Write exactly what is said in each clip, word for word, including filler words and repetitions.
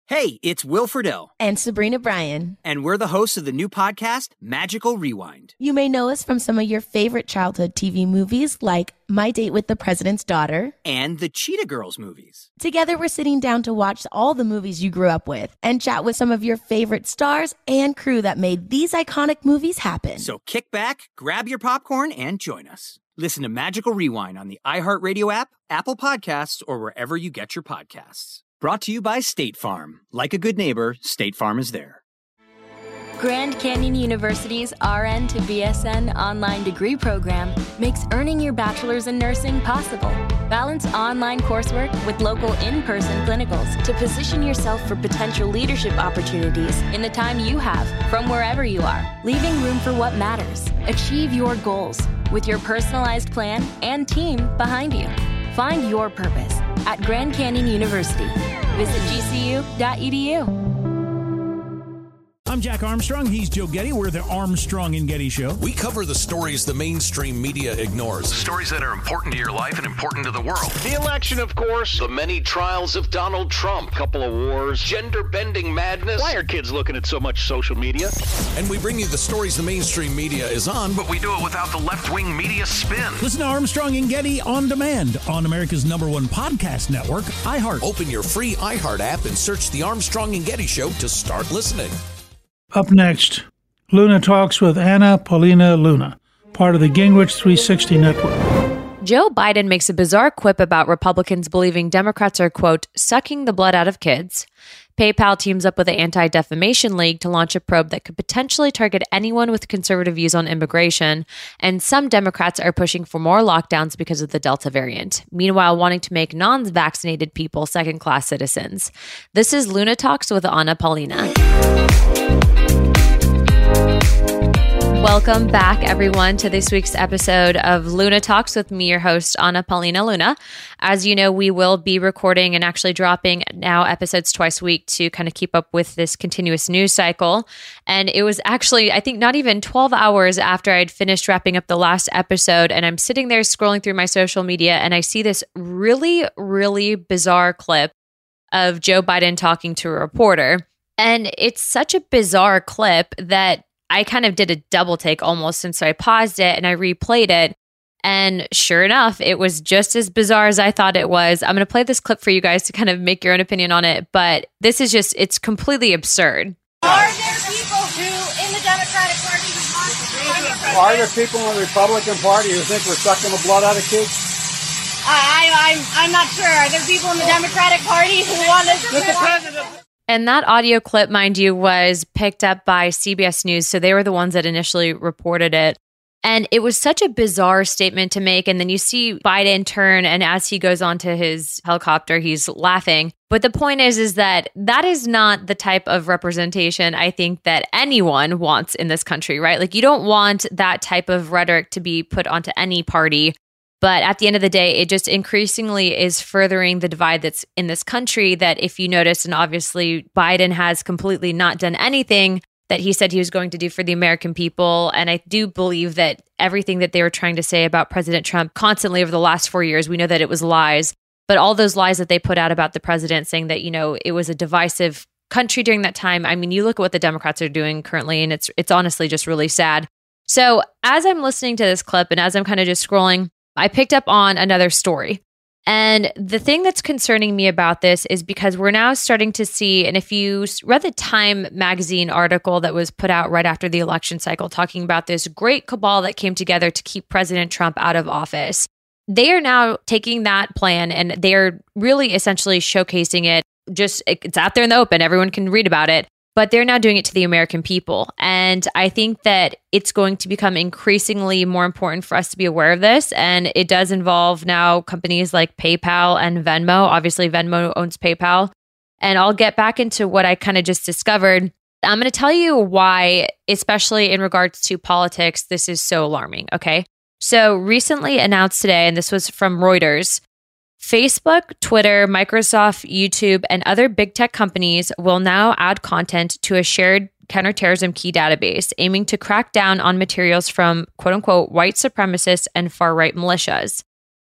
Hey, it's Will Friedle. And Sabrina Bryan. And we're the hosts of the new podcast, Magical Rewind. You may know us from some of your favorite childhood T V movies like My Date with the President's Daughter. And the Cheetah Girls movies. Together, we're sitting down to watch all the movies you grew up with and chat with some of your favorite stars and crew that made these iconic movies happen. So kick back, grab your popcorn, and join us. Listen to Magical Rewind on the iHeartRadio app, Apple Podcasts, or wherever you get your podcasts. Brought to you by State Farm. Like a good neighbor, State Farm is there. Grand Canyon University's R N to B S N online degree program makes earning your bachelor's in nursing possible. Balance online coursework with local in-person clinicals to position yourself for potential leadership opportunities in the time you have from wherever you are, leaving room for what matters. Achieve your goals with your personalized plan and team behind you. Find your purpose at Grand Canyon University. Visit G C U dot E D U. I'm Jack Armstrong. He's Joe Getty. We're the Armstrong and Getty Show. We cover the stories the mainstream media ignores. Stories that are important to your life and important to the world. The election, of course. The many trials of Donald Trump. Couple of wars. Gender-bending madness. Why are kids looking at so much social media? And we bring you the stories the mainstream media is on. But we do it without the left-wing media spin. Listen to Armstrong and Getty on demand on America's number one podcast network, iHeart. Open your free iHeart app and search The Armstrong and Getty Show to start listening. Up next, Luna talks with Anna Paulina Luna, part of the Gingrich three sixty network. Joe Biden makes a bizarre quip about Republicans believing Democrats are, quote, sucking the blood out of kids. PayPal teams up with the Anti-Defamation League to launch a probe that could potentially target anyone with conservative views on immigration. And some Democrats are pushing for more lockdowns because of the Delta variant, meanwhile wanting to make non-vaccinated people second-class citizens. This is Luna Talks with Anna Paulina. Welcome back, everyone, to this week's episode of Luna Talks with me, your host, Anna Paulina Luna. As you know, we will be recording and actually dropping now episodes twice a week to kind of keep up with this continuous news cycle. And it was actually, I think, not even twelve hours after I'd finished wrapping up the last episode, and I'm sitting there scrolling through my social media, and I see this really, really bizarre clip of Joe Biden talking to a reporter. And it's such a bizarre clip that I kind of did a double take almost, and so I paused it and I replayed it. And sure enough, it was just as bizarre as I thought it was. I'm going to play this clip for you guys to kind of make your own opinion on it. But this is just, it's completely absurd. Are there people who, in the Democratic Party, who want to Are there people in the Republican Party who think we're sucking the blood out of kids? I, I, I'm, I'm not sure. Are there people in the Democratic Party who want to... Mister President... And that audio clip, mind you, was picked up by C B S News. So they were the ones that initially reported it. And it was such a bizarre statement to make. And then you see Biden turn, and as he goes onto his helicopter, he's laughing. But the point is, is that that is not the type of representation I think that anyone wants in this country, right? Like, you don't want that type of rhetoric to be put onto any party. But at the end of the day, it just increasingly is furthering the divide that's in this country, that if you notice, and obviously Biden has completely not done anything that he said he was going to do for the American people. And I do believe that everything that they were trying to say about President Trump constantly over the last four years, we know that it was lies. But all those lies that they put out about the president, saying that, you know, it was a divisive country during that time. I mean, you look at what the Democrats are doing currently, and it's it's honestly just really sad. So as I'm listening to this clip and as I'm kind of just scrolling, I picked up on another story. And the thing that's concerning me about this is because we're now starting to see, and if you read the Time magazine article that was put out right after the election cycle talking about this great cabal that came together to keep President Trump out of office, they are now taking that plan and they're really essentially showcasing it. Just, it's out there in the open. Everyone can read about it. But they're now doing it to the American people. And I think that it's going to become increasingly more important for us to be aware of this. And it does involve now companies like PayPal and Venmo. Obviously, Venmo owns PayPal. And I'll get back into what I kind of just discovered. I'm going to tell you why, especially in regards to politics, this is so alarming. Okay. So recently announced today, and this was from Reuters, Facebook, Twitter, Microsoft, YouTube, and other big tech companies will now add content to a shared counterterrorism key database, aiming to crack down on materials from quote unquote white supremacists and far right militias.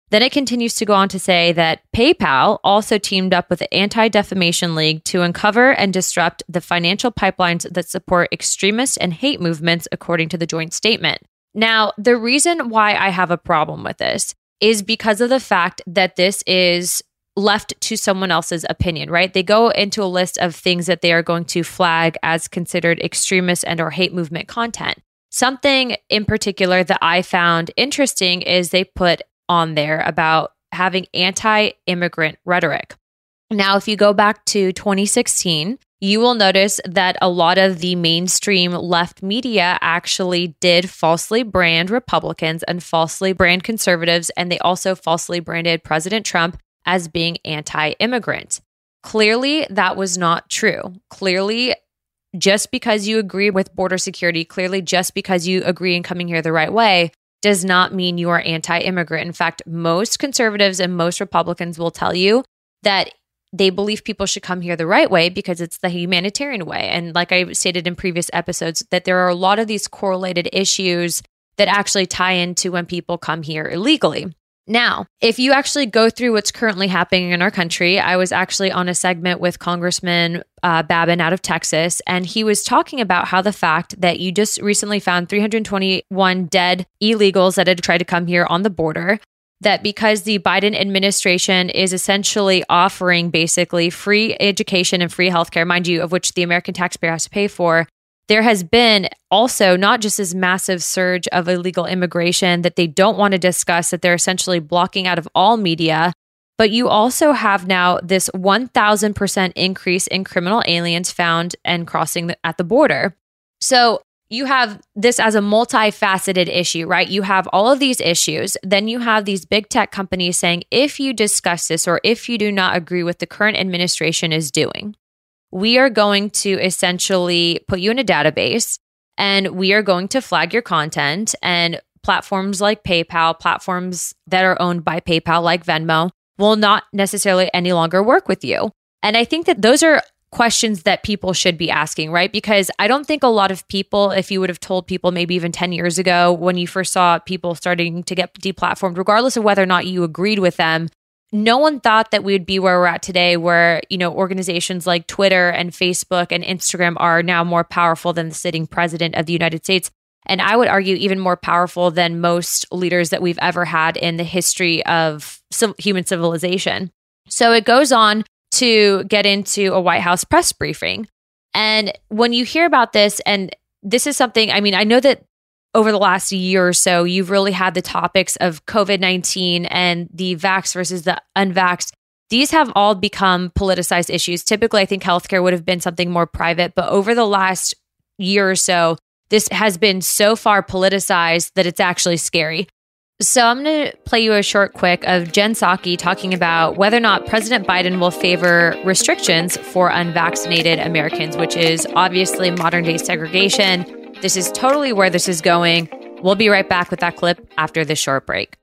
Then it continues to go on to say that PayPal also teamed up with the Anti-Defamation League to uncover and disrupt the financial pipelines that support extremist and hate movements, according to the joint statement. Now, the reason why I have a problem with this is because of the fact that this is left to someone else's opinion, right? They go into a list of things that they are going to flag as considered extremist and or hate movement content. Something in particular that I found interesting is they put on there about having anti-immigrant rhetoric. Now, if you go back to twenty sixteen, you will notice that a lot of the mainstream left media actually did falsely brand Republicans and falsely brand conservatives, and they also falsely branded President Trump as being anti-immigrant. Clearly, that was not true. Clearly, just because you agree with border security, clearly just because you agree in coming here the right way, does not mean you are anti-immigrant. In fact, most conservatives and most Republicans will tell you that they believe people should come here the right way because it's the humanitarian way. And like I stated in previous episodes, that there are a lot of these correlated issues that actually tie into when people come here illegally. Now, if you actually go through what's currently happening in our country, I was actually on a segment with Congressman uh, Babin out of Texas, and he was talking about how the fact that you just recently found three hundred twenty-one dead illegals that had tried to come here on the border, that because the Biden administration is essentially offering basically free education and free healthcare, mind you, of which the American taxpayer has to pay for, there has been also not just this massive surge of illegal immigration that they don't want to discuss, that they're essentially blocking out of all media, but you also have now this one thousand percent increase in criminal aliens found and crossing the, at the border. So you have this as a multifaceted issue, right? You have all of these issues. Then you have these big tech companies saying, if you discuss this or if you do not agree with the current administration is doing, we are going to essentially put you in a database and we are going to flag your content, and platforms like PayPal, platforms that are owned by PayPal like Venmo, will not necessarily any longer work with you. And I think that those are questions that people should be asking, right? Because I don't think a lot of people, if you would have told people maybe even ten years ago when you first saw people starting to get deplatformed, regardless of whether or not you agreed with them, no one thought that we would be where we're at today, where, you know, organizations like Twitter and Facebook and Instagram are now more powerful than the sitting president of the United States. And I would argue even more powerful than most leaders that we've ever had in the history of human civilization. So it goes on to get into a White House press briefing. And when you hear about this, and this is something, I mean, I know that over the last year or so, you've really had the topics of COVID nineteen and the vax versus the unvaxxed. These have all become politicized issues. Typically, I think healthcare would have been something more private, but over the last year or so, this has been so far politicized that it's actually scary. So I'm going to play you a short quick of Jen Psaki talking about whether or not President Biden will favor restrictions for unvaccinated Americans, which is obviously modern day segregation. This is totally where this is going. We'll be right back with that clip after this short break.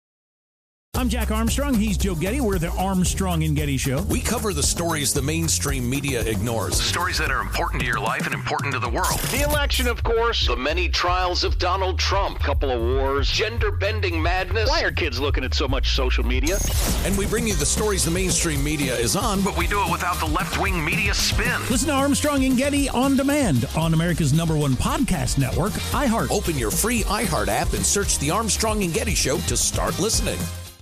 I'm Jack Armstrong. He's Joe Getty. We're the Armstrong and Getty Show. We cover the stories the mainstream media ignores. Stories that are important to your life and important to the world. The election, of course. The many trials of Donald Trump. Couple of wars. Gender-bending madness. Why are kids looking at so much social media? And we bring you the stories the mainstream media is on, But we do it without the left-wing media spin. Listen to Armstrong and Getty on demand on America's number one podcast network, iHeart. Open your free iHeart app and search The Armstrong and Getty Show to start listening.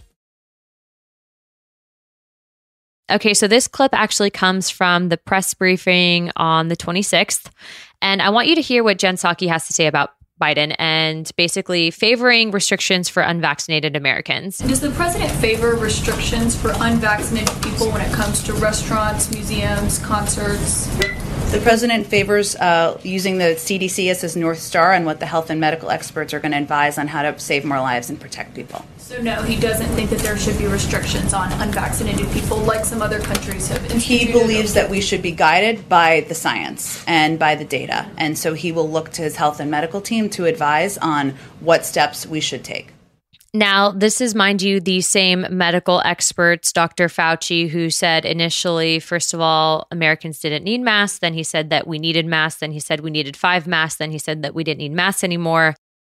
Okay, so this clip actually comes from the press briefing on the twenty-sixth. And I want you to hear what Jen Psaki has to say about Biden and basically favoring restrictions for unvaccinated Americans. Does the president favor restrictions for unvaccinated people when it comes to restaurants, museums, concerts? The president favors uh, using the C D C as his North Star and what the health and medical experts are going to advise on how to save more lives and protect people. So no, he doesn't think that there should be restrictions on unvaccinated people like some other countries have instituted. He believes that we should be guided by the science and by the data. And so he will look to his health and medical team to advise on what steps we should take. Now, this is, mind you, the same medical experts, Doctor Fauci, who said initially, first of all, Americans didn't need masks. Then he said that we needed masks. Then he said we needed five masks. Then he said that we didn't need masks anymore.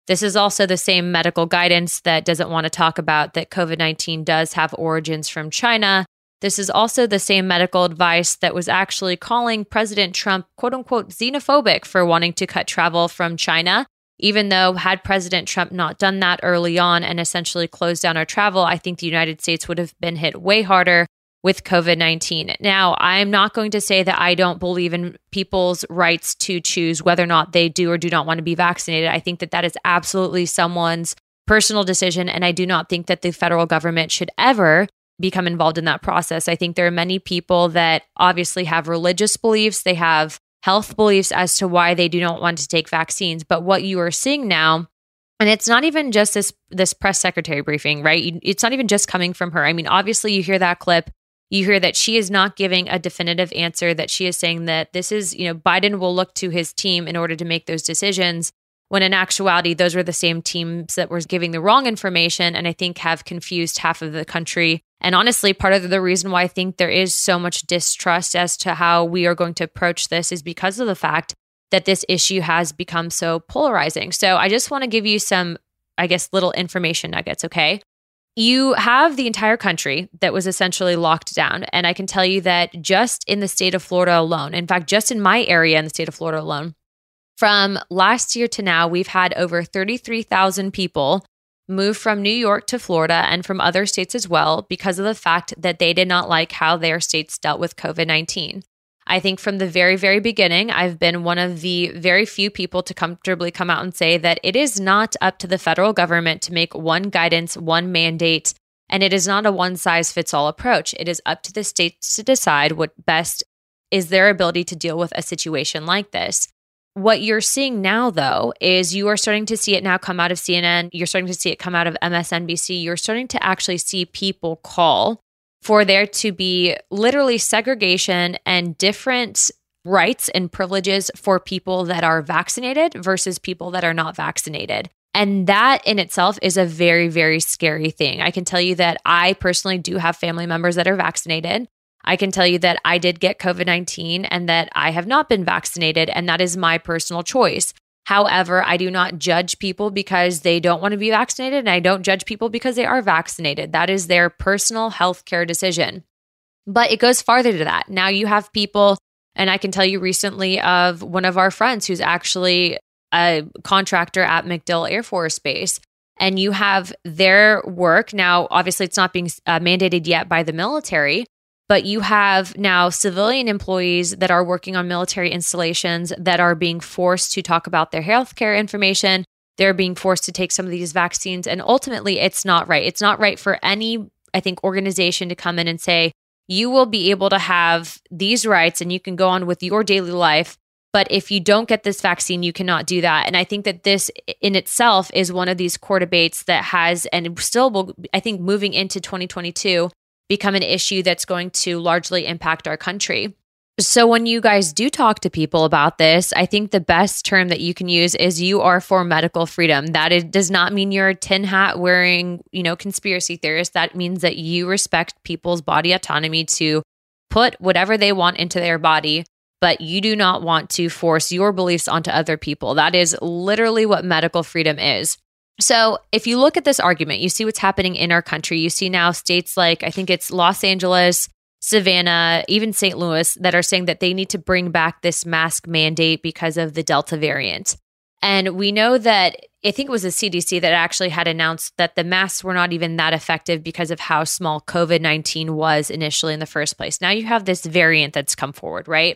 This is also the same medical guidance that doesn't want to talk about that COVID nineteen does have origins from China. This is also the same medical advice that was actually calling President Trump, quote unquote, xenophobic for wanting to cut travel from China. Even though had President Trump not done that early on and essentially closed down our travel, I think the United States would have been hit way harder with COVID nineteen. Now, I'm not going to say that I don't believe in people's rights to choose whether or not they do or do not want to be vaccinated. I think that that is absolutely someone's personal decision, and I do not think that the federal government should ever become involved in that process. I think there are many people that obviously have religious beliefs, they have health beliefs as to why they do not want to take vaccines. But what you are seeing now, and it's not even just this this press secretary briefing, right? It's not even just coming from her. I mean, obviously you hear that clip, you hear that she is not giving a definitive answer, that she is saying that this is, you know, Biden will look to his team in order to make those decisions, when in actuality, those were the same teams that were giving the wrong information and I think have confused half of the country. And honestly, part of the reason why I think there is so much distrust as to how we are going to approach this is because of the fact that this issue has become so polarizing. So I just want to give you some, I guess, little information nuggets, okay? You have the entire country that was essentially locked down. And I can tell you that just in the state of Florida alone, in fact, just in my area in the state of Florida alone, from last year to now, we've had over thirty-three thousand people move from New York to Florida and from other states as well because of the fact that they did not like how their states dealt with COVID nineteen. I think from the very, very beginning, I've been one of the very few people to comfortably come out and say that it is not up to the federal government to make one guidance, one mandate, and it is not a one-size-fits-all approach. It is up to the states to decide what best is their ability to deal with a situation like this. What you're seeing now, though, is you are starting to see it now come out of C N N. You're starting to see it come out of M S N B C. You're starting to actually see people call for there to be literally segregation and different rights and privileges for people that are vaccinated versus people that are not vaccinated. And that in itself is a very, very scary thing. I can tell you that I personally do have family members that are vaccinated. I can tell you that I did get COVID nineteen and that I have not been vaccinated, and that is my personal choice. However, I do not judge people because they don't want to be vaccinated, and I don't judge people because they are vaccinated. That is their personal healthcare decision. But it goes farther to that. Now you have people, and I can tell you recently of one of our friends who's actually a contractor at MacDill Air Force Base, and you have their work. Now, obviously, it's not being uh, mandated yet by the military, but you have now civilian employees that are working on military installations that are being forced to talk about their healthcare information. They're being forced to take some of these vaccines. And ultimately, it's not right. It's not right for any, I think, organization to come in and say, you will be able to have these rights and you can go on with your daily life. But if you don't get this vaccine, you cannot do that. And I think that this in itself is one of these core debates that has, and still will, I think, moving into twenty twenty-two, become an issue that's going to largely impact our country. So when you guys do talk to people about this, I think the best term that you can use is you are for medical freedom. That is, does not mean you're a tin hat wearing, you know, conspiracy theorist. That means that you respect people's body autonomy to put whatever they want into their body, but you do not want to force your beliefs onto other people. That is literally what medical freedom is. So if you look at this argument, you see what's happening in our country. You see now states like, I think it's Los Angeles, Savannah, even Saint Louis, that are saying that they need to bring back this mask mandate because of the Delta variant. And we know that, I think it was the C D C that actually had announced that the masks were not even that effective because of how small COVID nineteen was initially in the first place. Now you have this variant that's come forward, right?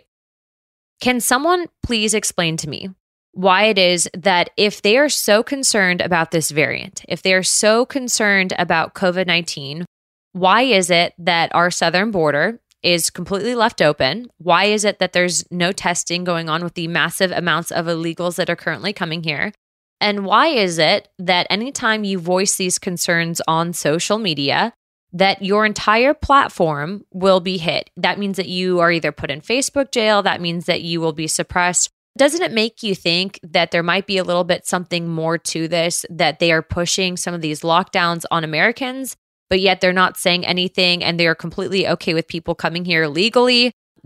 Can someone please explain to me why it is that if they are so concerned about this variant, if they are so concerned about COVID nineteen, why is it that our southern border is completely left open? Why is it that there's no testing going on with the massive amounts of illegals that are currently coming here? And why is it that anytime you voice these concerns on social media, that your entire platform will be hit? That means that you are either put in Facebook jail, that means that you will be suppressed. Doesn't it make you think that there might be a little bit something more to this, that they are pushing some of these lockdowns on Americans, but yet they're not saying anything and they are completely okay with people coming here legally?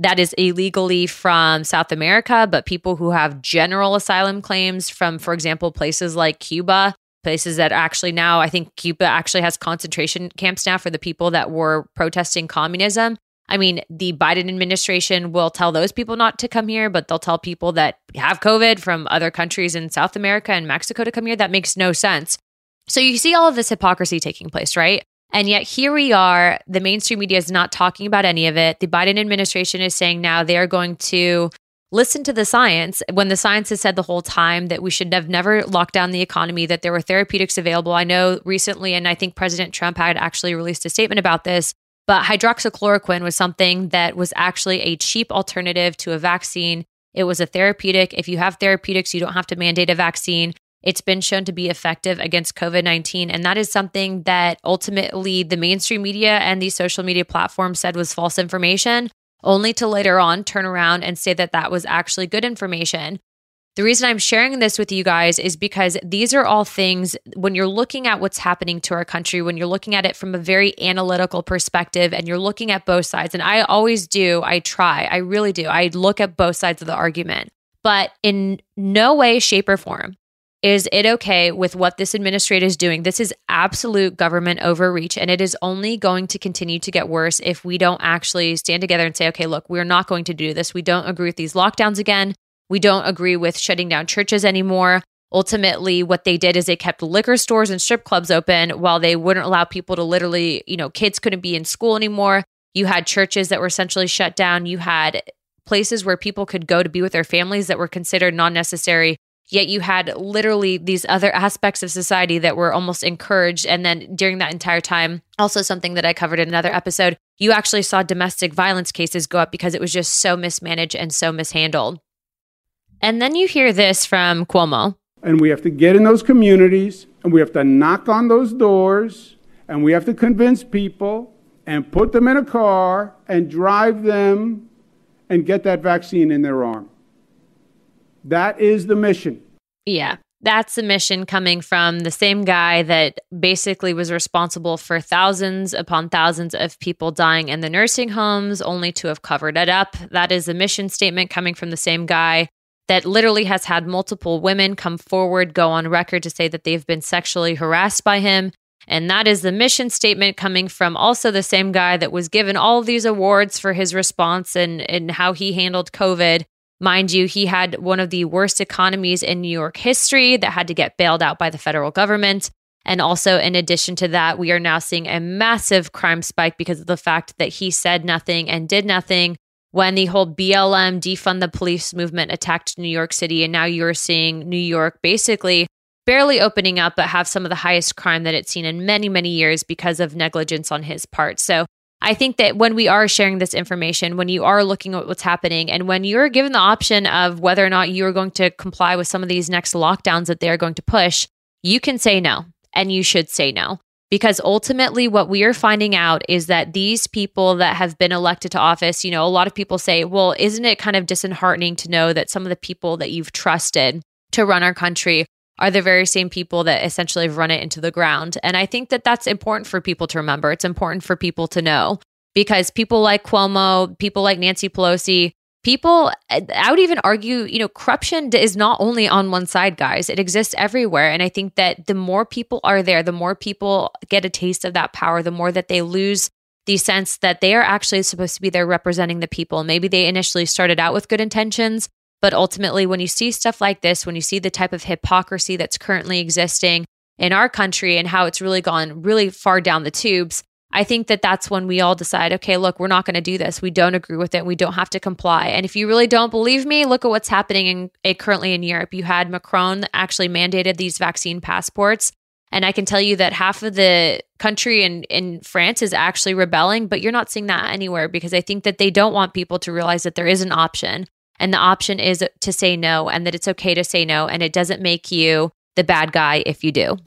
that is illegally from South America, but people who have general asylum claims from, for example, places like Cuba, places that actually now, I think Cuba actually has concentration camps now for the people that were protesting communism. I mean, the Biden administration will tell those people not to come here, but they'll tell people that have COVID from other countries in South America and Mexico to come here. That makes no sense. So you see all of this hypocrisy taking place, right? And yet here we are, the mainstream media is not talking about any of it. The Biden administration is saying now they are going to listen to the science when the science has said the whole time that we should have never locked down the economy, that there were therapeutics available. I know recently, and I think President Trump had actually released a statement about this, but hydroxychloroquine was something that was actually a cheap alternative to a vaccine. It was a therapeutic. If you have therapeutics, you don't have to mandate a vaccine. It's been shown to be effective against COVID nineteen. And that is something that ultimately the mainstream media and these social media platforms said was false information, only to later on turn around and say that that was actually good information. The reason I'm sharing this with you guys is because these are all things, when you're looking at what's happening to our country, when you're looking at it from a very analytical perspective and you're looking at both sides, and I always do, I try, I really do, I look at both sides of the argument. But in no way, shape, or form is it okay with what this administration is doing. This is absolute government overreach, and it is only going to continue to get worse if we don't actually stand together and say, okay, look, we're not going to do this. We don't agree with these lockdowns again. We don't agree with shutting down churches anymore. Ultimately, what they did is they kept liquor stores and strip clubs open while they wouldn't allow people to literally, you know, kids couldn't be in school anymore. You had churches that were essentially shut down. You had places where people could go to be with their families that were considered non-necessary. Yet you had literally these other aspects of society that were almost encouraged. And then during that entire time, also something that I covered in another episode, you actually saw domestic violence cases go up because it was just so mismanaged and so mishandled. And then you hear this from Cuomo. And we have to get in those communities and we have to knock on those doors and we have to convince people and put them in a car and drive them and get that vaccine in their arm. That is the mission. Yeah, that's the mission coming from the same guy that basically was responsible for thousands upon thousands of people dying in the nursing homes, only to have covered it up. That is a mission statement coming from the same guy that literally has had multiple women come forward, go on record to say that they've been sexually harassed by him. And that is the mission statement coming from also the same guy that was given all of these awards for his response and, and how he handled COVID. Mind you, he had one of the worst economies in New York history that had to get bailed out by the federal government. And also, in addition to that, we are now seeing a massive crime spike because of the fact that he said nothing and did nothing when the whole B L M defund the police movement attacked New York City. And now you're seeing New York basically barely opening up, but have some of the highest crime that it's seen in many, many years because of negligence on his part. So I think that when we are sharing this information, when you are looking at what's happening, and when you're given the option of whether or not you're going to comply with some of these next lockdowns that they're going to push, you can say no, and you should say no. Because ultimately what we are finding out is that these people that have been elected to office, you know, a lot of people say, well, isn't it kind of disheartening to know that some of the people that you've trusted to run our country are the very same people that essentially have run it into the ground? And I think that that's important for people to remember. It's important for people to know, because people like Cuomo, people like Nancy Pelosi, people, I would even argue, you know, corruption is not only on one side, guys. It exists everywhere. And I think that the more people are there, the more people get a taste of that power, the more that they lose the sense that they are actually supposed to be there representing the people. Maybe they initially started out with good intentions, but ultimately when you see stuff like this, when you see the type of hypocrisy that's currently existing in our country and how it's really gone really far down the tubes, I think that that's when we all decide, okay, look, we're not going to do this. We don't agree with it. We don't have to comply. And if you really don't believe me, look at what's happening in, in currently in Europe. You had Macron actually mandated these vaccine passports. And I can tell you that half of the country in, in France is actually rebelling, but you're not seeing that anywhere because I think that they don't want people to realize that there is an option. And the option is to say no, and that it's okay to say no. And it doesn't make you the bad guy if you do.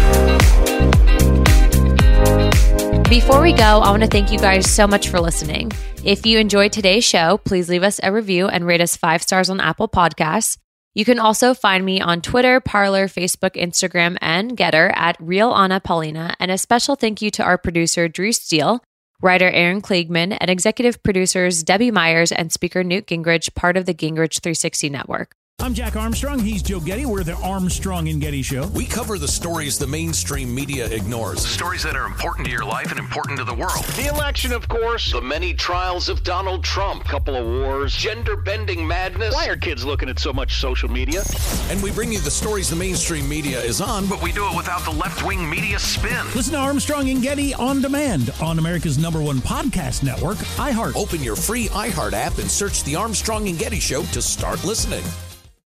Before we go, I want to thank you guys so much for listening. If you enjoyed today's show, please leave us a review and rate us five stars on Apple Podcasts. You can also find me on Twitter, Parler, Facebook, Instagram, and Getter at Real Anna Paulina. And a special thank you to our producer, Drew Steele. writer Aaron Kliegman, and executive producers Debbie Myers and speaker Newt Gingrich, part of the Gingrich three sixty Network. I'm Jack Armstrong. He's Joe Getty. We're the Armstrong and Getty Show. We cover the stories the mainstream media ignores. Stories that are important to your life and important to the world. The election, of course. The many trials of Donald Trump. Couple of wars. Gender-bending madness. Why are kids looking at so much social media? And we bring you the stories the mainstream media is on, But we do it without the left-wing media spin. Listen to Armstrong and Getty on demand on America's number one podcast network, iHeart. Open your free iHeart app and search the Armstrong and Getty Show to start listening.